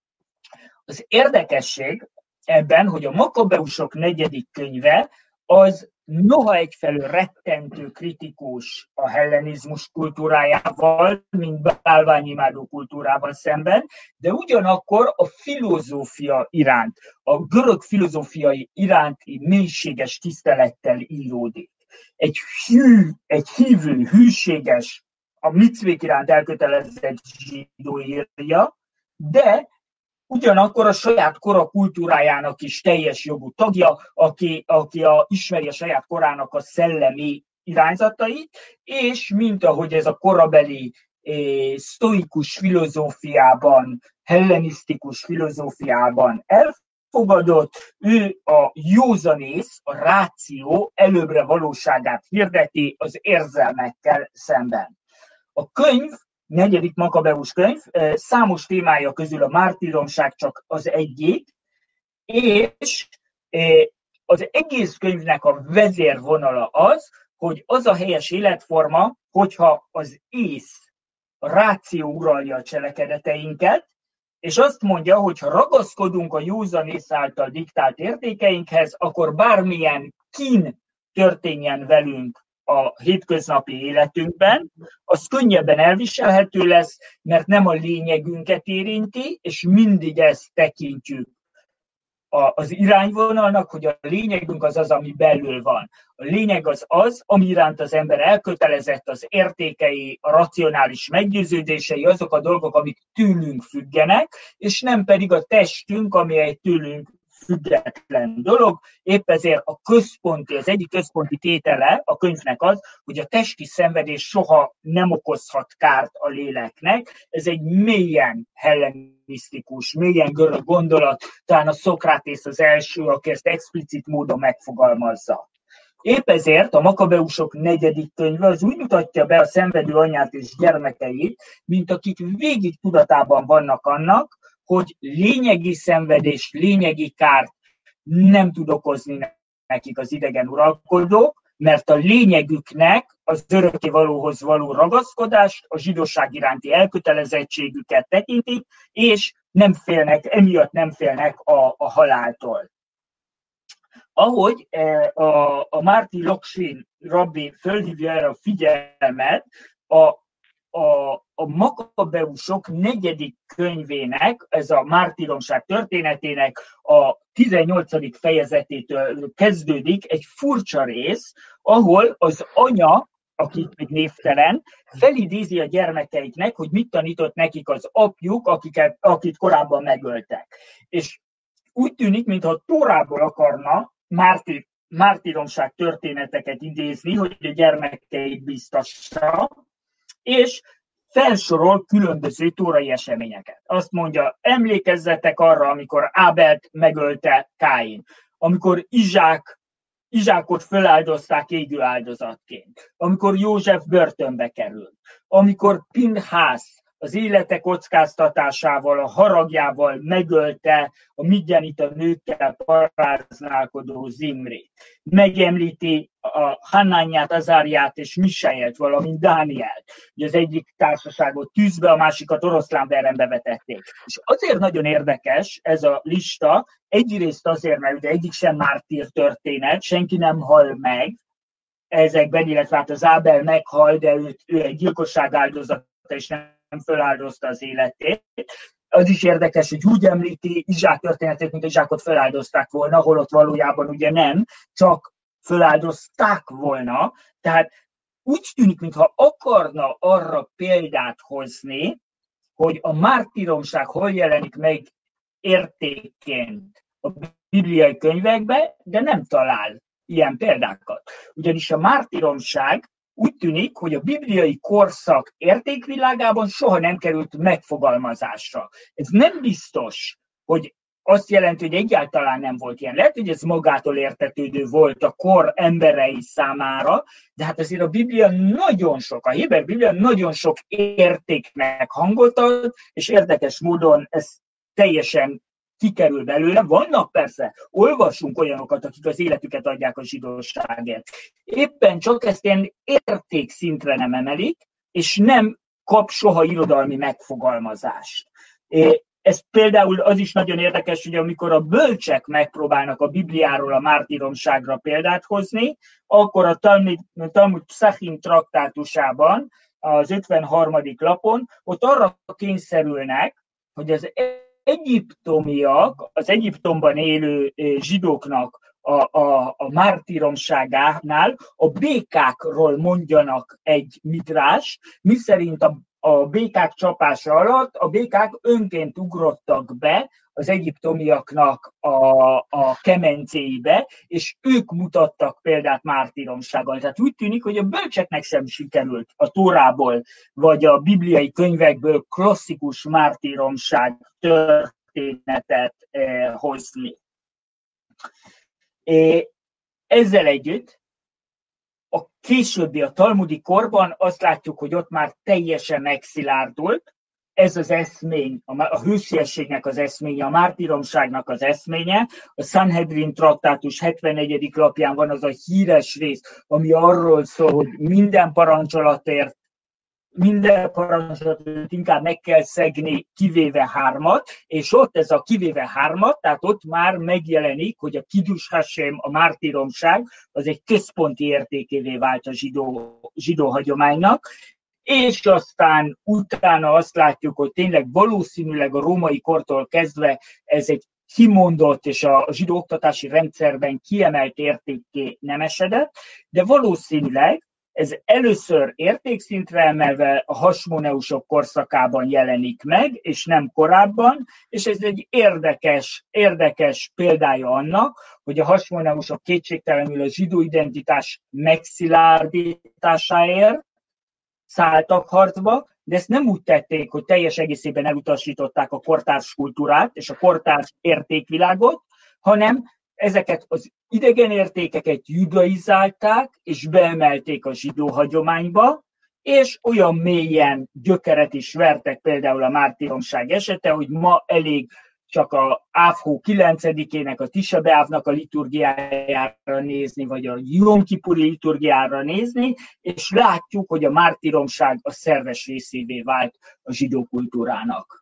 Speaker 1: Az érdekesség ebben, hogy a Makabeusok 4. könyve az noha egyfelől rettentő kritikus a hellenizmus kultúrájával, mint bálványimádó kultúrával szemben, de ugyanakkor a filozófia iránt, a görög filozófiai iránti mélységes tisztelettel íródik. Egy hívő, hűséges, a micvék iránt elkötelezett zsidó írja, de ugyanakkor a saját kora kultúrájának is teljes jogú tagja, aki ismeri a saját korának a szellemi irányzatait, és mint ahogy ez a korabeli sztoikus filozófiában, hellenisztikus filozófiában elfogadott, ő a józanész, a ráció előbbre valóságát hirdeti az érzelmekkel szemben. A könyv, 4. Makabeus könyv, számos témája közül a mártíromság csak az egyik, és az egész könyvnek a vezérvonala az, hogy az a helyes életforma, hogyha az ész, a ráció uralja a cselekedeteinket, és azt mondja, hogy ha ragaszkodunk a józan ész által diktált értékeinkhez, akkor bármilyen kín történjen velünk a hétköznapi életünkben, az könnyebben elviselhető lesz, mert nem a lényegünket érinti, és mindig ezt tekintjük az irányvonalnak, hogy a lényegünk az az, ami belül van. A lényeg az az, ami iránt az ember elkötelezett, az értékei, a racionális meggyőződései, azok a dolgok, amik tőlünk függenek, és nem pedig a testünk, ami egy tőlünk független dolog. Épp ezért az egyik központi tétele a könyvnek az, hogy a testi szenvedés soha nem okozhat kárt a léleknek. Ez egy mélyen hellenisztikus, mélyen görög gondolat, talán a Szokratész az első, aki ezt explicit módon megfogalmazza. Épp ezért a Makabeusok 4. könyve az úgy mutatja be a szenvedő anyát és gyermekeit, mint akik végig tudatában vannak annak, hogy lényegi szenvedést, lényegi kárt nem tud okozni nekik az idegen uralkodók, mert a lényegüknek az örökkévalóhoz való ragaszkodást, a zsidóság iránti elkötelezettségüket tekintik, és emiatt nem félnek a haláltól. Ahogy a Márti Lokshin rabbi fölhívja erre a figyelmet, a Makabeusok 4. könyvének, ez a mártíromság történetének a 18. fejezetétől kezdődik egy furcsa rész, ahol az anya, aki még névtelen, felidézi a gyermekeiknek, hogy mit tanított nekik az apjuk, akit korábban megöltek. És úgy tűnik, mintha a Tórából akarna mártíromság történeteket idézni, hogy a gyermekeit biztassa, és felsorol különböző tórai eseményeket. Azt mondja, emlékezzetek arra, amikor Ábelt megölte Káin, amikor Izsákot föláldozták égő áldozatként, amikor József börtönbe került, amikor Pinhász az élete kockáztatásával, a haragjával megölte a midjanita nőkkel paráználkodó Zimrét. Megemlíti a Hanányát, Azáriát és Misaelt, valamint Dánielt. Ugye az egyik társaságot tűzbe, a másikat oroszlánverembe vetették. És azért nagyon érdekes ez a lista, egyrészt azért, mert ugye egyik sem mártír történet, senki nem hal meg ezekben, illetve hát az Ábel meghal, de ő egy gyilkosság áldozata, és nem föláldozta az életét. Az is érdekes, hogy úgy említi Izsák történetét, mint Izsákot föláldozták volna, holott valójában ugye nem, csak föláldozták volna. Tehát úgy tűnik, mintha akarna arra példát hozni, hogy a mártíromság hol jelenik meg értékként a bibliai könyvekben, de nem talál ilyen példákat. Ugyanis a mártíromság úgy tűnik, hogy a bibliai korszak értékvilágában soha nem került megfogalmazásra. Ez nem biztos, hogy azt jelenti, hogy egyáltalán nem volt ilyen. Lehet, hogy ez magától értetődő volt a kor emberei számára, de hát azért a Biblia nagyon sok, a héber Biblia nagyon sok értéknek hangot ad, és érdekes módon ez teljesen kikerül belőle. Vannak persze, olvasunk olyanokat, akik az életüket adják a zsidóságért. Éppen csak ezt ilyen értékszintre nem emelik, és nem kap soha irodalmi megfogalmazást. ez például az is nagyon érdekes, hogy amikor a bölcsek megpróbálnak a Bibliáról a mártíromságra példát hozni, akkor a Talmud Psachim traktátusában, az 53. lapon, ott arra kényszerülnek, hogy az egyiptomiak, az Egyiptomban élő zsidóknak a mártíromságánál a békákról mondjanak egy mitrás, miszerint a békák csapása alatt a békák önként ugrottak be az egyiptomiaknak a kemencéibe, és ők mutattak példát mártíromsággal. Tehát úgy tűnik, hogy a bölcseknek sem sikerült a Tórából, vagy a bibliai könyvekből klasszikus mártíromság történetet hozni. Ezzel együtt a későbbi, a talmudi korban azt látjuk, hogy ott már teljesen megszilárdult. Ez az eszmény, a hősiességnek az eszménye, a mártíromságnak az eszménye. A Sanhedrin traktátus 74. lapján van az a híres rész, ami arról szól, hogy minden parancsolatért inkább meg kell szegni, kivéve 3, és ott ez a kivéve 3, tehát ott már megjelenik, hogy a Kiddush Hashem, a mártíromság, az egy központi értékévé vált a zsidó hagyománynak, és aztán utána azt látjuk, hogy tényleg valószínűleg a római kortól kezdve ez egy kimondott és a zsidó oktatási rendszerben kiemelt értékké nem esedett, de valószínűleg ez először értékszintre emelve a hasmoneusok korszakában jelenik meg, és nem korábban, és ez egy érdekes példája annak, hogy a hasmoneusok kétségtelenül a zsidó identitás megszilárdításáért szálltak harcba, de ezt nem úgy tették, hogy teljes egészében elutasították a kortárs kultúrát és a kortárs értékvilágot, hanem ezeket az idegen értékeket judaizálták, és beemelték a zsidó hagyományba, és olyan mélyen gyökeret is vertek például a mártíromság esete, hogy ma elég csak a Ávhó 9-ének, a Tisha Beávnak a liturgiájára nézni, vagy a Jom Kipuri liturgiára nézni, és látjuk, hogy a mártíromság a szerves részévé vált a zsidó kultúrának.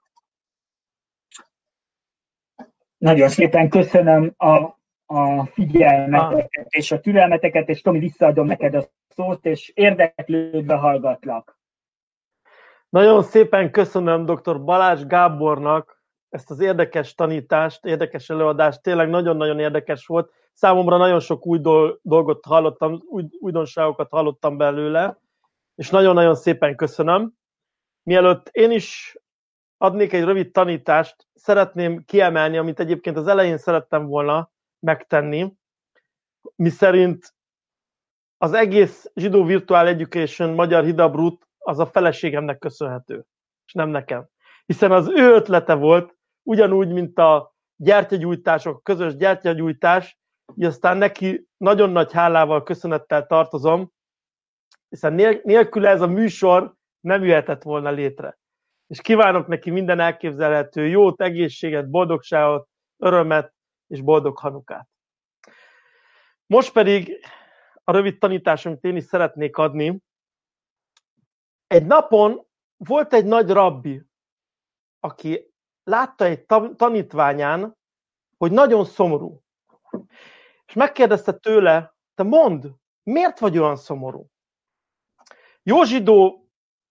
Speaker 1: Nagyon szépen köszönöm a figyelmeteket és a türelmeteket, és Tomi, visszaadom neked a szót, és érdeklődve hallgatlak.
Speaker 2: Nagyon szépen köszönöm dr. Balázs Gábornak ezt az érdekes tanítást, érdekes előadást, tényleg nagyon-nagyon érdekes volt. Számomra nagyon sok új dolgot hallottam, újdonságokat hallottam belőle, és nagyon-nagyon szépen köszönöm. Mielőtt én is adnék egy rövid tanítást, szeretném kiemelni, amit egyébként az elején szerettem volna megtenni, miszerint az egész Zsidó Virtual Education Magyar Hidabrut az a feleségemnek köszönhető, és nem nekem. Hiszen az ő ötlete volt, ugyanúgy, mint a gyertyagyújtások, közös gyertyagyújtás, így aztán neki nagyon nagy hálával, köszönettel tartozom, hiszen nélküle ez a műsor nem jöhetett volna létre. És kívánok neki minden elképzelhető jót, egészséget, boldogságot, örömet és boldog Hanukát. Most pedig a rövid tanítást, amit én is szeretnék adni. Egy napon volt egy nagy rabbi, aki látta egy tanítványán, hogy nagyon szomorú. És megkérdezte tőle, te mondd, miért vagy olyan szomorú? Jó zsidó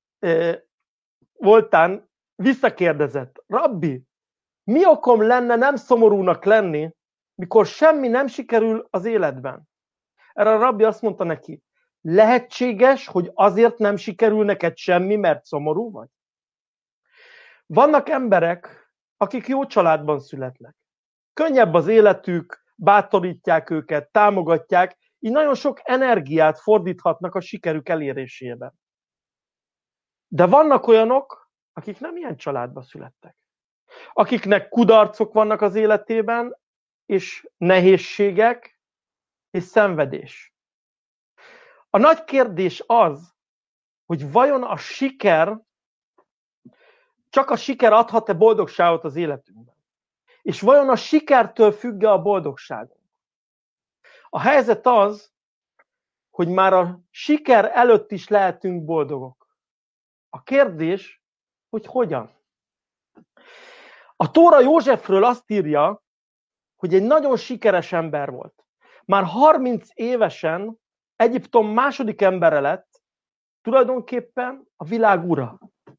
Speaker 2: voltán visszakérdezett, rabbi, mi okom lenne nem szomorúnak lenni, mikor semmi nem sikerül az életben? Erre a rabbi azt mondta neki, lehetséges, hogy azért nem sikerül neked semmi, mert szomorú vagy? Vannak emberek, akik jó családban születnek. Könnyebb az életük, bátorítják őket, támogatják, így nagyon sok energiát fordíthatnak a sikerük elérésében. De vannak olyanok, akik nem ilyen családba születtek. Akiknek kudarcok vannak az életében, és nehézségek, és szenvedés. A nagy kérdés az, hogy vajon a siker, csak a siker adhat-e boldogságot az életünkben? És vajon a sikertől függ-e a boldogságunk? A helyzet az, hogy már a siker előtt is lehetünk boldogok. A kérdés, hogy hogyan? A Tóra Józsefről azt írja, hogy egy nagyon sikeres ember volt. Már 30 évesen Egyiptom második embere lett, tulajdonképpen a világ ura.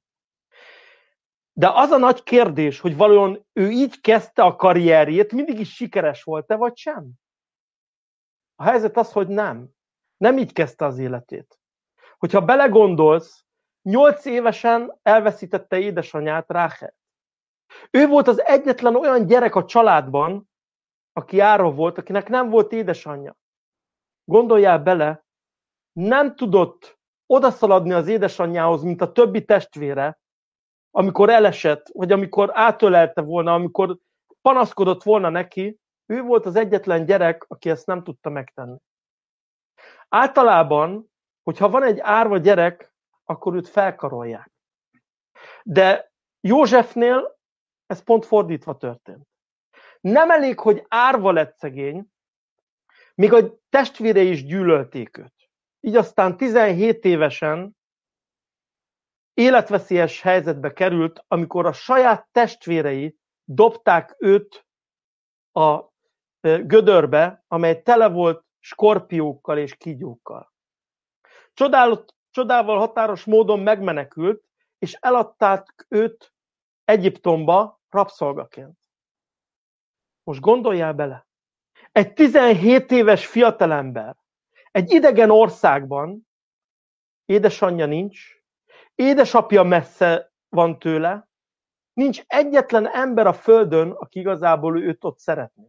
Speaker 2: De az a nagy kérdés, hogy valójában ő így kezdte a karrierjét, mindig is sikeres volt-e, vagy sem? A helyzet az, hogy nem. Nem így kezdte az életét. Hogyha belegondolsz, 8 évesen elveszítette édesanyját, Ráchelt. Ő volt az egyetlen olyan gyerek a családban, aki járó volt, akinek nem volt édesanyja. Gondoljál bele, nem tudott odaszaladni az édesanyjához, mint a többi testvére, amikor elesett, vagy amikor átölelte volna, amikor panaszkodott volna neki, ő volt az egyetlen gyerek, aki ezt nem tudta megtenni. Általában, hogyha van egy árva gyerek, akkor őt felkarolják. De Józsefnél ez pont fordítva történt. Nem elég, hogy árva lett szegény, még a testvérei is gyűlölték őt. Így aztán 17 évesen életveszélyes helyzetbe került, amikor a saját testvérei dobták őt a gödörbe, amely tele volt skorpiókkal és kígyókkal. Csodával határos módon megmenekült, és eladták őt Egyiptomba rabszolgaként. Most gondoljál bele, egy 17 éves fiatalember, egy idegen országban, édesanyja nincs, édesapja messze van tőle, nincs egyetlen ember a földön, aki igazából őt ott szeretné.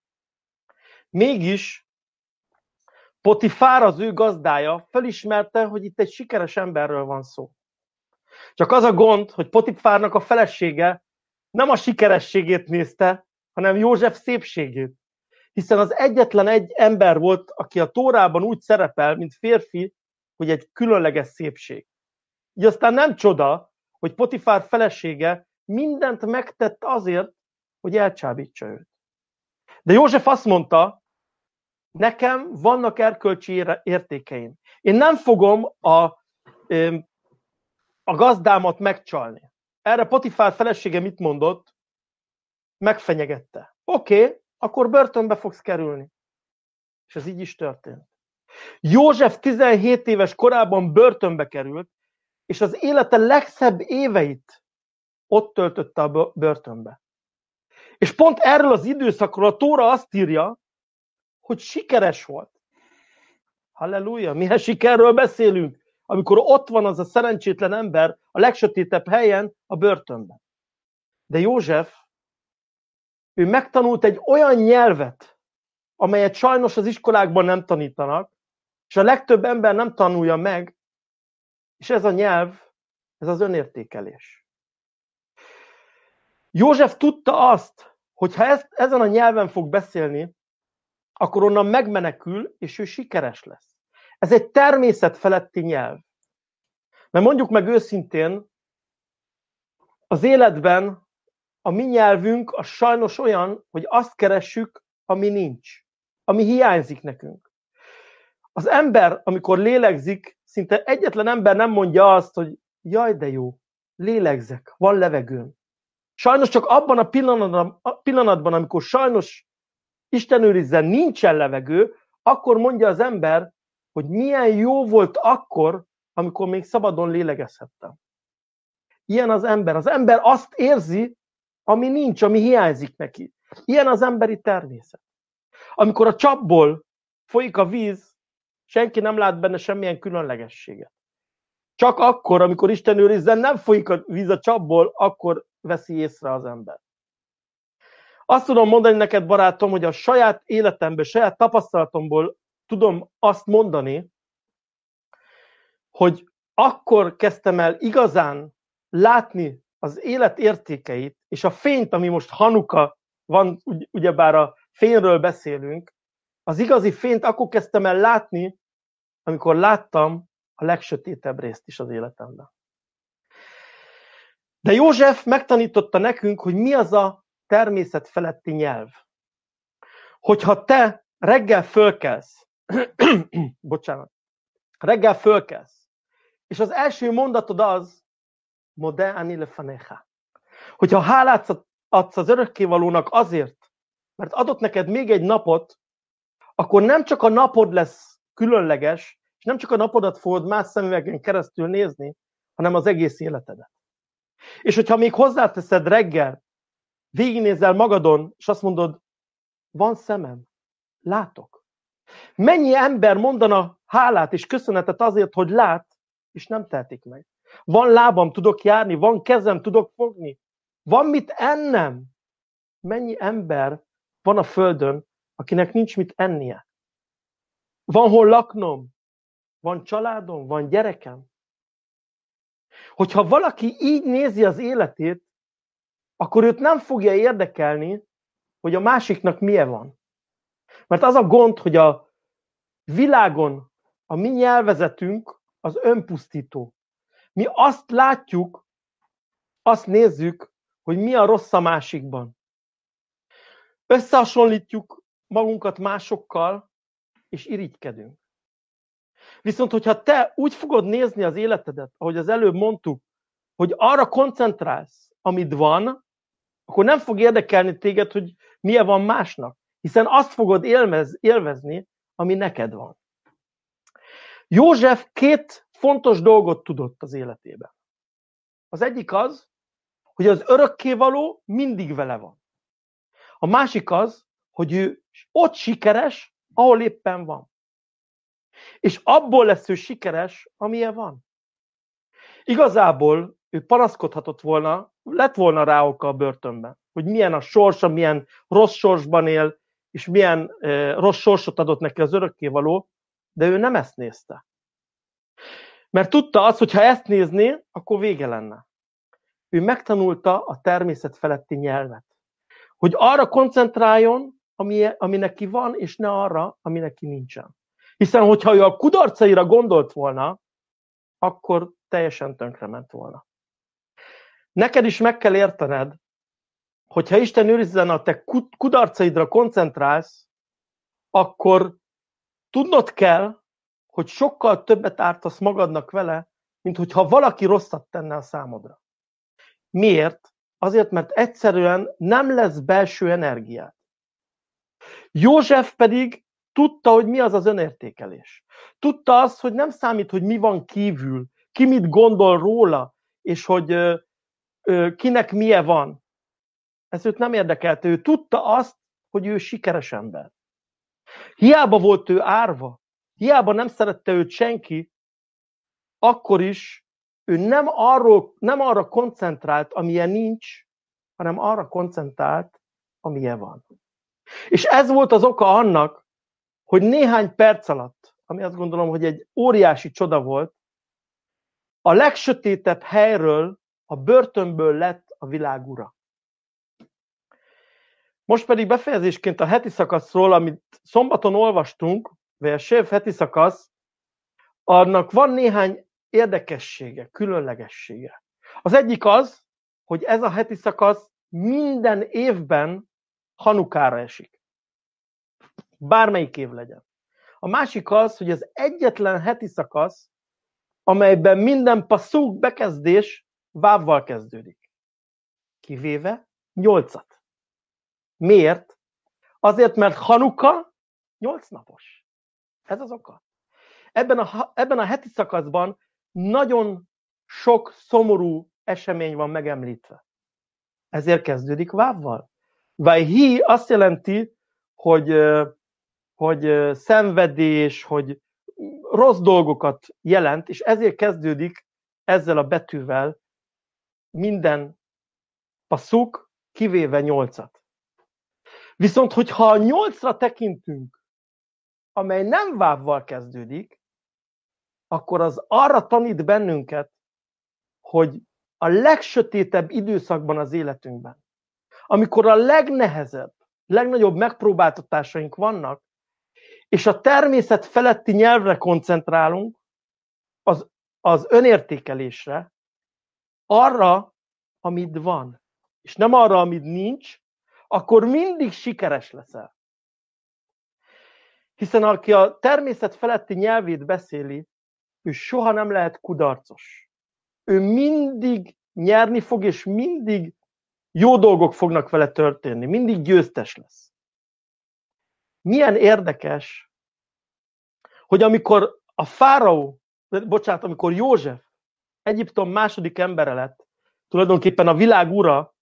Speaker 2: Mégis Potifár, az ő gazdája, felismerte, hogy itt egy sikeres emberről van szó. Csak az a gond, hogy Potifárnak a felesége nem a sikerességét nézte, hanem József szépségét. Hiszen az egyetlen egy ember volt, aki a Tórában úgy szerepel, mint férfi, hogy egy különleges szépség. Így aztán nem csoda, hogy Potifár felesége mindent megtett azért, hogy elcsábítsa őt. De József azt mondta, nekem vannak erkölcsi értékeim. Én nem fogom a gazdámat megcsalni. Erre Potifár felesége mit mondott? Megfenyegette. Oké, akkor börtönbe fogsz kerülni. És ez így is történt. József 17 éves korában börtönbe került, és az élete legszebb éveit ott töltötte a börtönbe. És pont erről az időszakról a Tóra azt írja, hogy sikeres volt. Halleluja, milyen sikerről beszélünk, amikor ott van az a szerencsétlen ember a legsötétebb helyen, a börtönben. De József, ő megtanult egy olyan nyelvet, amelyet sajnos az iskolákban nem tanítanak, és a legtöbb ember nem tanulja meg, és ez a nyelv, ez az önértékelés. József tudta azt, hogy ha ezen a nyelven fog beszélni, akkor onnan megmenekül, és ő sikeres lesz. Ez egy természetfeletti nyelv. Mert mondjuk meg őszintén, az életben a mi nyelvünk az sajnos olyan, hogy azt keressük, ami nincs, ami hiányzik nekünk. Az ember, amikor lélegzik, szinte egyetlen ember nem mondja azt, hogy jaj, de jó, lélegzek, van levegőm. Sajnos csak abban a pillanatban, amikor sajnos Isten őrizzen, nincsen levegő, akkor mondja az ember, hogy milyen jó volt akkor, amikor még szabadon lélegezhettem. Ilyen az ember. Az ember azt érzi, ami nincs, ami hiányzik neki. Ilyen az emberi természet. Amikor a csapból folyik a víz, senki nem lát benne semmilyen különlegességet. Csak akkor, amikor Isten őrizzen, nem folyik a víz a csapból, akkor veszi észre az ember. Azt tudom mondani neked, barátom, hogy a saját életemben, saját tapasztalatomból tudom azt mondani, hogy akkor kezdtem el igazán látni az élet értékeit, és a fényt, ami most Hanuka van, ugyebár a fényről beszélünk, az igazi fényt akkor kezdtem el látni, amikor láttam a legsötétebb részt is az életemben. De József megtanította nekünk, hogy mi az a természetfeletti nyelv. Hogyha te reggel fölkelsz, reggel fölkelsz, és az első mondatod az, Modeh ani lefanecha. Hogyha hálát adsz az örökkévalónak azért, mert adott neked még egy napot, akkor nem csak a napod lesz különleges, és nem csak a napodat fogod más szemüvegen keresztül nézni, hanem az egész életedet. És hogyha még hozzáteszed reggel, végignézel magadon, és azt mondod, van szemem, látok. Mennyi ember mondana hálát és köszönetet azért, hogy lát, és nem tehetik meg. Van lábam, tudok járni, van kezem, tudok fogni. Van mit ennem. Mennyi ember van a földön, akinek nincs mit ennie. Van hol laknom, van családom, van gyerekem. Hogyha valaki így nézi az életét, akkor őt nem fogja érdekelni, hogy a másiknak milyen van. Mert az a gond, hogy a világon a mi nyelvezetünk az önpusztító. Mi azt látjuk, azt nézzük, hogy mi a rossz a másikban. Összehasonlítjuk magunkat másokkal, és irigykedünk. Viszont, hogyha te úgy fogod nézni az életedet, ahogy az előbb mondtuk, hogy arra koncentrálsz, amit van, akkor nem fog érdekelni téged, hogy milyen van másnak. Hiszen azt fogod élvezni, ami neked van. József 2 fontos dolgot tudott az életében. Az egyik az, hogy az örökkévaló mindig vele van. A másik az, hogy ő ott sikeres, ahol éppen van. És abból lesz ő sikeres, amilyen van. Igazából ő panaszkodhatott volna, lett volna rá oka a börtönben, hogy milyen a sorsa, milyen rossz sorsban él, és milyen rossz sorsot adott neki az örökkévaló, de ő nem ezt nézte. Mert tudta azt, hogy ha ezt nézné, akkor vége lenne. Ő megtanulta a természet feletti nyelvet. Hogy arra koncentráljon, ami neki van, és ne arra, ami neki nincsen. Hiszen, hogyha ő a kudarcaira gondolt volna, akkor teljesen tönkrement volna. Neked is meg kell értened, hogyha Isten őrizzen a te kudarcaidra koncentrálsz, akkor tudnod kell, hogy sokkal többet ártasz magadnak vele, mint hogyha valaki rosszat tenne a számodra. Miért? Azért, mert egyszerűen nem lesz belső energiád. József pedig tudta, hogy mi az az önértékelés. Tudta azt, hogy nem számít, hogy mi van kívül, ki mit gondol róla, és hogy kinek milyen van. Ez őt nem érdekelte. Ő tudta azt, hogy ő sikeres ember. Hiába volt ő árva, hiába nem szerette őt senki, akkor is ő nem arra koncentrált, amilyen nincs, hanem arra koncentrált, amilyen van. És ez volt az oka annak, hogy néhány perc alatt, ami azt gondolom, hogy egy óriási csoda volt, a legsötétebb helyről, a börtönből lett a világ ura. Most pedig befejezésként a heti szakaszról, amit szombaton olvastunk, vagy a Sév heti szakasz, annak van néhány érdekessége, különlegessége. Az egyik az, hogy ez a heti szakasz minden évben Hanukára esik. Bármelyik év legyen. A másik az, hogy az egyetlen heti szakasz, amelyben minden passzúk bekezdés vávval kezdődik. Kivéve 8-at. Miért? Azért, mert Hanuka 8 napos. Ez az oka. Ebben a heti szakaszban nagyon sok szomorú esemény van megemlítve. Ezért kezdődik vávval. Vajhi azt jelenti, hogy szenvedés, hogy rossz dolgokat jelent, és ezért kezdődik ezzel a betűvel minden passzuk, kivéve 8-at. Viszont, hogyha a 8-ra tekintünk, amely nem vávval kezdődik, akkor az arra tanít bennünket, hogy a legsötétebb időszakban az életünkben, amikor a legnehezebb, legnagyobb megpróbáltatásaink vannak, és a természet feletti nyelvre koncentrálunk, az önértékelésre, arra, amit van, és nem arra, amit nincs, akkor mindig sikeres leszel. Hiszen aki a természet feletti nyelvét beszéli, ő soha nem lehet kudarcos. Ő mindig nyerni fog, és mindig Jó dolgok fognak vele történni, mindig győztes lesz. Milyen érdekes, hogy amikor amikor József Egyiptom második embere lett, tulajdonképpen a világ ura,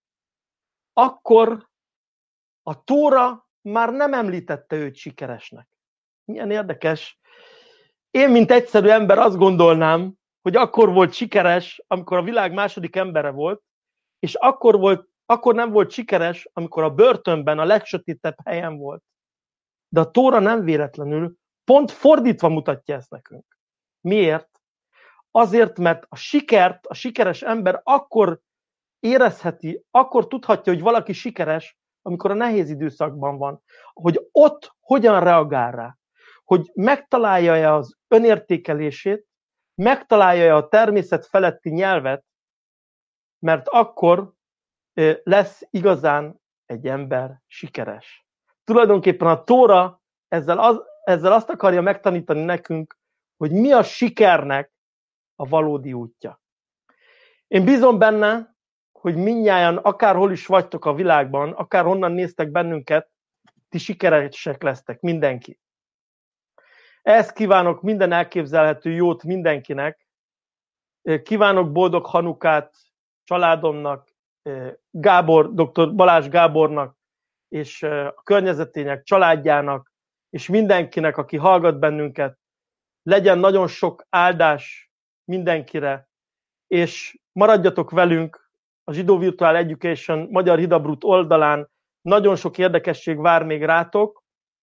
Speaker 2: akkor a Tóra már nem említette őt sikeresnek. Milyen érdekes. Én, mint egyszerű ember azt gondolnám, hogy akkor volt sikeres, amikor a világ második embere volt, és akkor nem volt sikeres, amikor a börtönben, a legsötétebb helyen volt. De a Tóra nem véletlenül pont fordítva mutatja ezt nekünk. Miért? Azért, mert a sikert, a sikeres ember akkor érezheti, akkor tudhatja, hogy valaki sikeres, amikor a nehéz időszakban van. Hogy ott hogyan reagál rá. Hogy megtalálja-e az önértékelését, megtalálja-e a természet feletti nyelvet, mert akkor lesz igazán egy ember sikeres. Tulajdonképpen a Tóra ezzel azt akarja megtanítani nekünk, hogy mi a sikernek a valódi útja. Én bízom benne, hogy mindnyájan, akárhol is vagytok a világban, akárhonnan néztek bennünket, ti sikeresek lesztek, mindenki. Ehhez kívánok minden elképzelhető jót mindenkinek. Kívánok boldog Hanukát családomnak, dr. Balázs Gábornak, és a környezetének, családjának, és mindenkinek, aki hallgat bennünket. Legyen nagyon sok áldás mindenkire, és maradjatok velünk a Zsidó Virtual Education Magyar Hidabrut oldalán. Nagyon sok érdekesség vár még rátok.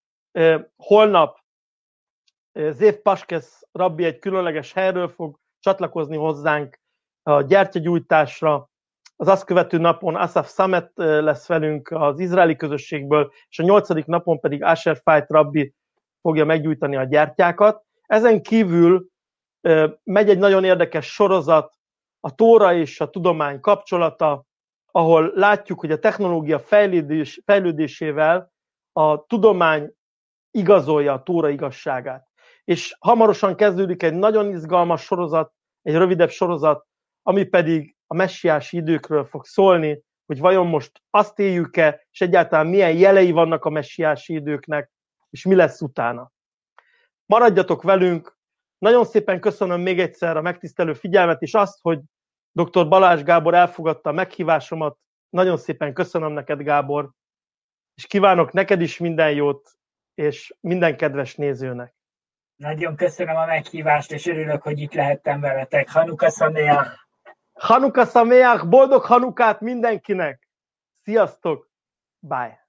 Speaker 2: Holnap Zév Paskesz rabbi egy különleges helyről fog csatlakozni hozzánk a gyertyagyújtásra. Az azt követő napon Asaf Samet lesz velünk az izraeli közösségből, és a 8. napon pedig Asher Fait rabbi fogja meggyújtani a gyertyákat. Ezen kívül megy egy nagyon érdekes sorozat, a Tóra és a tudomány kapcsolata, ahol látjuk, hogy a technológia fejlődésével a tudomány igazolja a Tóra igazságát. És hamarosan kezdődik egy nagyon izgalmas sorozat, egy rövidebb sorozat, ami pedig a messiási időkről fog szólni, hogy vajon most azt éljük-e, és egyáltalán milyen jelei vannak a messiási időknek, és mi lesz utána. Maradjatok velünk, nagyon szépen köszönöm még egyszer a megtisztelő figyelmet, és azt, hogy dr. Balázs Gábor elfogadta a meghívásomat. Nagyon szépen köszönöm neked, Gábor, és kívánok neked is minden jót, és minden kedves nézőnek.
Speaker 1: Nagyon köszönöm a meghívást, és örülök, hogy itt lehettem veletek. Hanuka Sameach!
Speaker 2: Hanuka Sameach! Boldog Hanukát mindenkinek! Sziasztok! Bye!